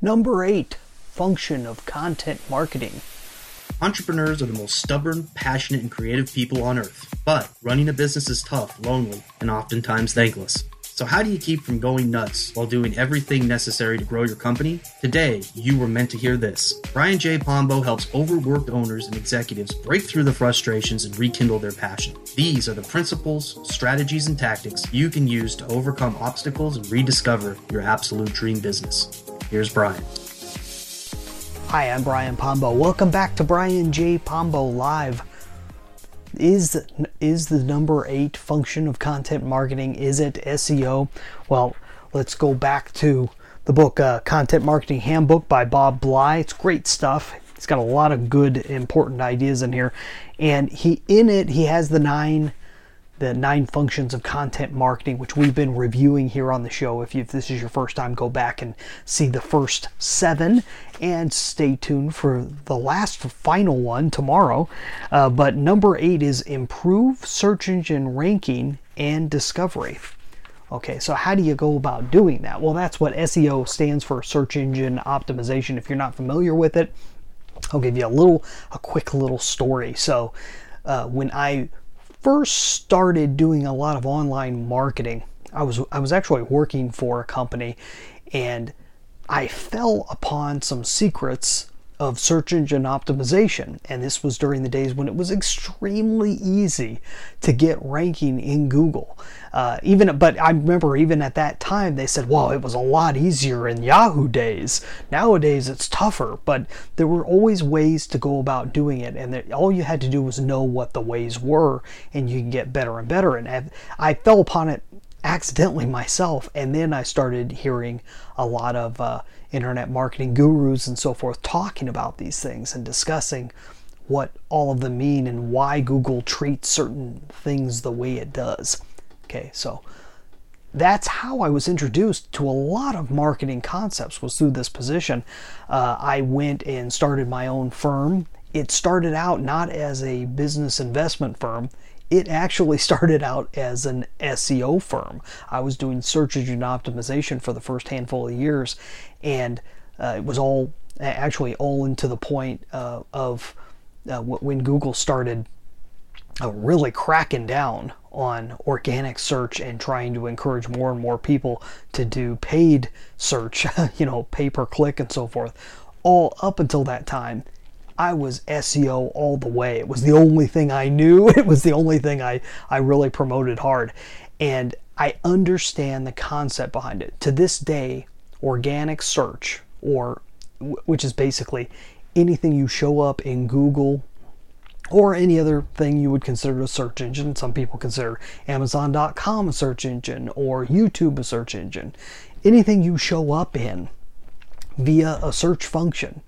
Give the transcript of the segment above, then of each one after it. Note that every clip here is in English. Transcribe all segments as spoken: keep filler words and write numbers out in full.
Number eight, function of content marketing. Entrepreneurs are the most stubborn, passionate, and creative people on earth. But running a business is tough, lonely, and oftentimes thankless. So how do you keep from going nuts while doing everything necessary to grow your company? Today, you were meant to hear this. Brian J. Pombo helps overworked owners and executives break through the frustrations and rekindle their passion. These are the principles, strategies, and tactics you can use to overcome obstacles and rediscover your absolute dream business. Here's Brian. Hi, I'm Brian Pombo. Welcome back to Brian J. Pombo Live. Is, is the number eight function of content marketing, is it S E O? Well, let's go back to the book uh, Content Marketing Handbook by Bob Bly. It's great stuff. He's got a lot of good, important ideas in here. And he in it, he has the nine the nine functions of content marketing, which we've been reviewing here on the show. If, you, if this is your first time, go back and see the first seven and stay tuned for the last final one tomorrow. Uh, but number eight is improve search engine ranking and discovery. Okay, so how do you go about doing that? Well, that's what S E O stands for, search engine optimization. If you're not familiar with it, I'll give you a little, a quick little story. So uh, when I first started doing a lot of online marketing, I was I was actually working for a company, and I fell upon some secrets of search engine optimization. And this was during the days when it was extremely easy to get ranking in Google. Uh, even, but I remember even at that time they said, well, it was a lot easier in Yahoo days. Nowadays it's tougher, but there were always ways to go about doing it, and that all you had to do was know what the ways were, and you can get better and better. And I, I fell upon it accidentally myself, and then I started hearing a lot of uh, internet marketing gurus and so forth talking about these things and discussing what all of them mean and why Google treats certain things the way it does. Okay, so that's how I was introduced to a lot of marketing concepts, was through this position. Uh, I went and started my own firm. It started out not as a business investment firm. It actually started out as an S E O firm. I was doing search engine optimization for the first handful of years, and uh, it was all actually all into the point uh, of uh, when Google started uh, really cracking down on organic search and trying to encourage more and more people to do paid search, you know, pay per click and so forth. All up until that time, I was S E O all the way. It was the only thing I knew. It was the only thing I, I really promoted hard. And I understand the concept behind it. To this day, organic search, or which is basically anything you show up in Google or any other thing you would consider a search engine. Some people consider Amazon dot com a search engine, or YouTube a search engine. Anything you show up in via a search function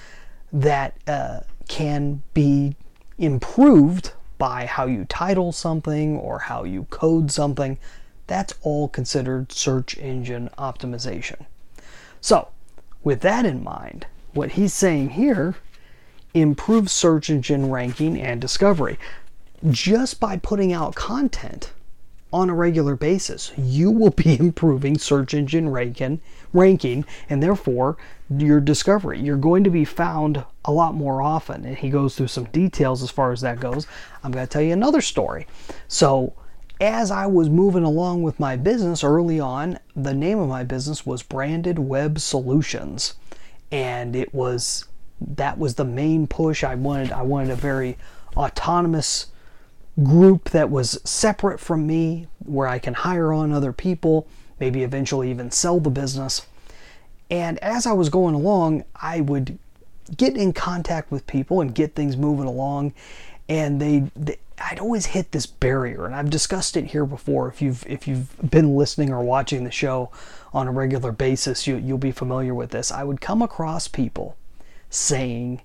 that uh, can be improved by how you title something or how you code something, that's all considered search engine optimization. So, with that in mind, what he's saying here, improve search engine ranking and discovery. Just by putting out content on a regular basis, you will be improving search engine ranking, ranking, and therefore your discovery. You're going to be found a lot more often. And he goes through some details as far as that goes. I'm going to tell you another story. So as I was moving along with my business early on, the name of my business was Branded Web Solutions. And it was, that was the main push. I wanted, I wanted a very autonomous group that was separate from me, where I can hire on other people, maybe eventually even sell the business. And as I was going along, I would get in contact with people and get things moving along, and they, they I'd always hit this barrier, and I've discussed it here before. If you've if you've been listening or watching the show on a regular basis, you you'll be familiar with this. I would come across people saying,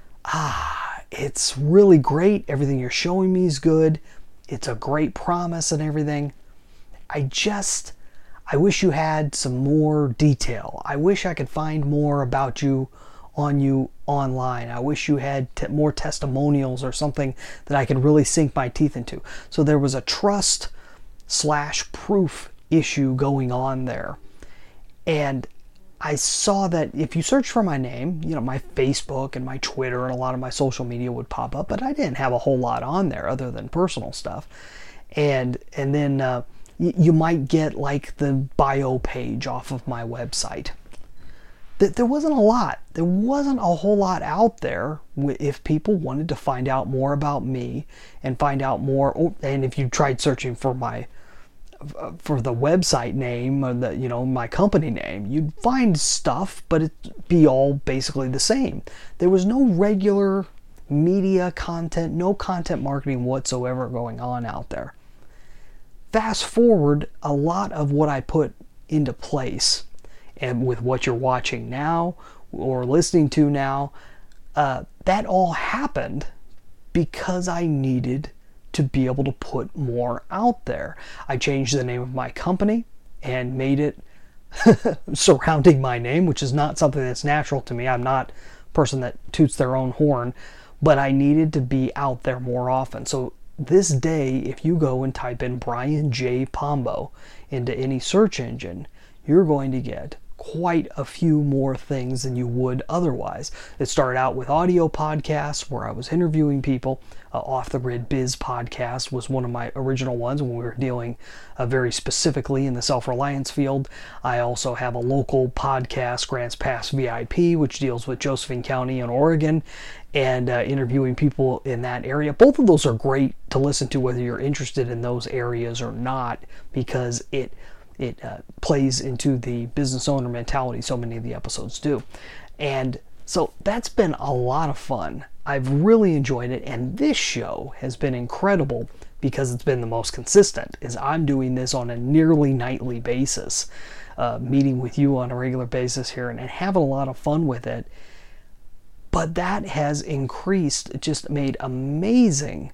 ah, it's really great, everything you're showing me is good, it's a great promise and everything. I just, I wish you had some more detail. I wish I could find more about you on you online. I wish you had t- more testimonials or something that I could really sink my teeth into. So there was a trust slash proof issue going on there. And I saw that if you search for my name, you know, my Facebook and my Twitter and a lot of my social media would pop up, but I didn't have a whole lot on there other than personal stuff. And and then uh, y- you might get like the bio page off of my website. Th- there wasn't a lot. There wasn't a whole lot out there if people wanted to find out more about me and find out more. And if you tried searching for my for the website name or the, you know, my company name, you'd find stuff, but it'd be all basically the same. There was no regular media content, no content marketing whatsoever going on out there. Fast forward, a lot of what I put into place, and with what you're watching now or listening to now, uh, that all happened because I needed to be able to put more out there. I changed the name of my company and made it surrounding my name, which is not something that's natural to me. I'm not a person that toots their own horn, but I needed to be out there more often. So this day, if you go and type in Brian J. Pombo into any search engine, you're going to get quite a few more things than you would otherwise. It started out with audio podcasts where I was interviewing people. Uh, Off the Grid Biz podcast was one of my original ones when we were dealing uh, very specifically in the self-reliance field. I also have a local podcast, Grants Pass V I P, which deals with Josephine County in Oregon and uh, interviewing people in that area. Both of those are great to listen to whether you're interested in those areas or not, because it It uh, plays into the business owner mentality, so many of the episodes do. And so that's been a lot of fun. I've really enjoyed it, and this show has been incredible because it's been the most consistent, is I'm doing this on a nearly nightly basis, uh, meeting with you on a regular basis here and, and having a lot of fun with it. But that has increased, just made amazing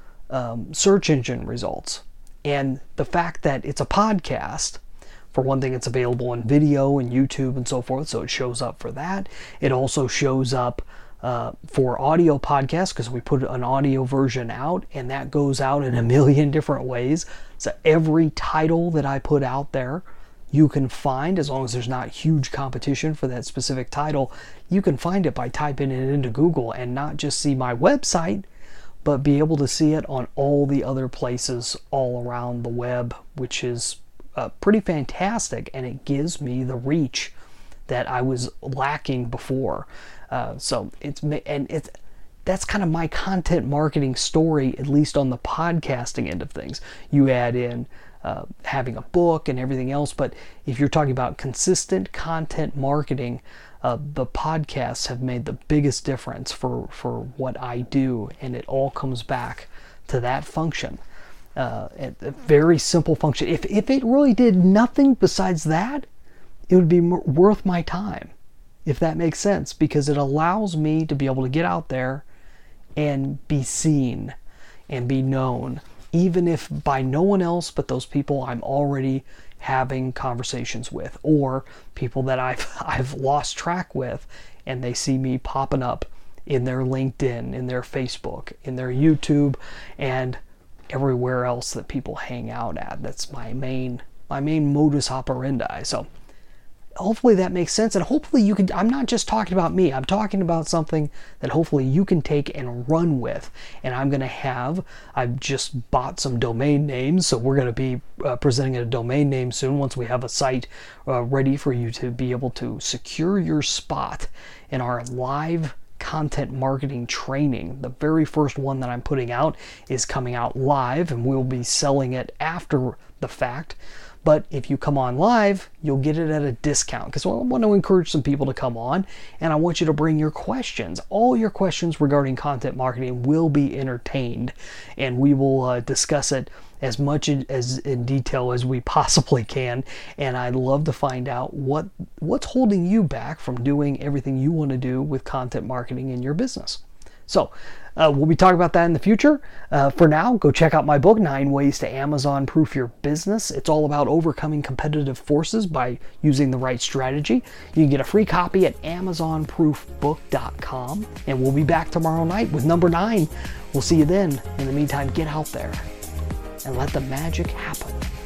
um, search engine results. And the fact that it's a podcast, for one thing, it's available in video and YouTube and so forth, so it shows up for that. It also shows up uh, for audio podcasts because we put an audio version out, and that goes out in a million different ways. So every title that I put out there, you can find, as long as there's not huge competition for that specific title, you can find it by typing it into Google and not just see my website, but be able to see it on all the other places all around the web, which is uh, pretty fantastic, and it gives me the reach that I was lacking before. Uh, so it's and it's that's kind of my content marketing story, at least on the podcasting end of things. You add in uh, having a book and everything else, but if you're talking about consistent content marketing, Uh, the podcasts have made the biggest difference for, for what I do, and it all comes back to that function. Uh, a very simple function. If, if it really did nothing besides that, it would be m- worth my time, if that makes sense, because it allows me to be able to get out there and be seen and be known, even if by no one else but those people I'm already having conversations with, or people that I've I've lost track with, and they see me popping up in their LinkedIn, in their Facebook, in their YouTube, and everywhere else that people hang out at. That's my main my main modus operandi. So hopefully that makes sense, and hopefully you can, I'm not just talking about me, I'm talking about something that hopefully you can take and run with. And I'm going to have, I've just bought some domain names, so we're going to be uh, presenting a domain name soon once we have a site uh, ready for you to be able to secure your spot in our live content marketing training. The very first one that I'm putting out is coming out live, and we'll be selling it after the fact. But if you come on live, you'll get it at a discount, because I want to encourage some people to come on, and I want you to bring your questions. All your questions regarding content marketing will be entertained, and we will uh, discuss it as much in, as in detail as we possibly can. And I'd love to find out what what's holding you back from doing everything you want to do with content marketing in your business. So uh, we'll be talking about that in the future. Uh, for now, go check out my book, Nine Ways to Amazon Proof Your Business. It's all about overcoming competitive forces by using the right strategy. You can get a free copy at amazon proof book dot com. And we'll be back tomorrow night with number nine. We'll see you then. In the meantime, get out there and let the magic happen.